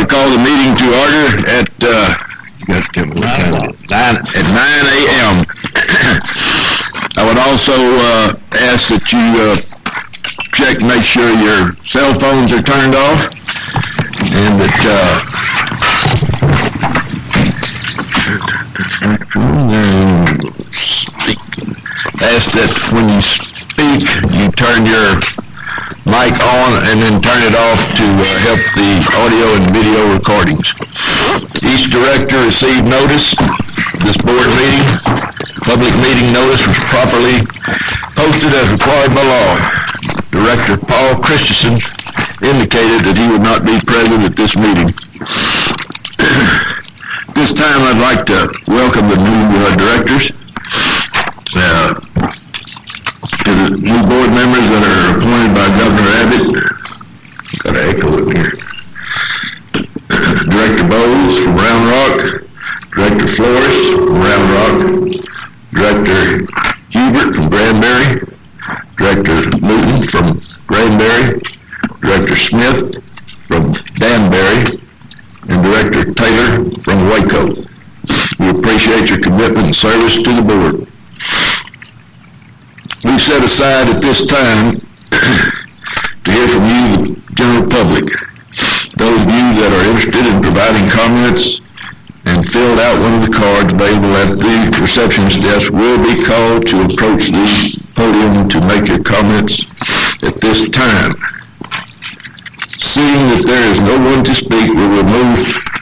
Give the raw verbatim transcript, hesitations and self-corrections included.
to call the meeting to order at, uh, you got to tell me what time it is. Nine, at nine a.m. I would also uh, ask that you uh, check, make sure your cell phones are turned off, and that uh, speak. Ask that when you speak, you turn your mic on and then turn it off to uh, help the audio and video recordings. Each director received notice. This board meeting, public meeting notice was properly posted as required by law. Director Paul Christensen indicated that he would not be present at this meeting. This time I'd like to welcome the new uh, directors. Uh, to the new board members that are appointed by Governor Abbott. Got an echo in here. Director Bowles from Round Rock, Director Flores from Round Rock, Director Hubert from Granbury, Director Newton from Granbury, Director Smith from Danbury, and Director Taylor from Waco. We appreciate your commitment and service to the board. We've set aside at this time to hear from you, the general public. Those of you that are interested in providing comments and filled out one of the cards available at the receptionist desk will be called to approach the podium to make your comments at this time. Seeing that there is no one to speak, we will move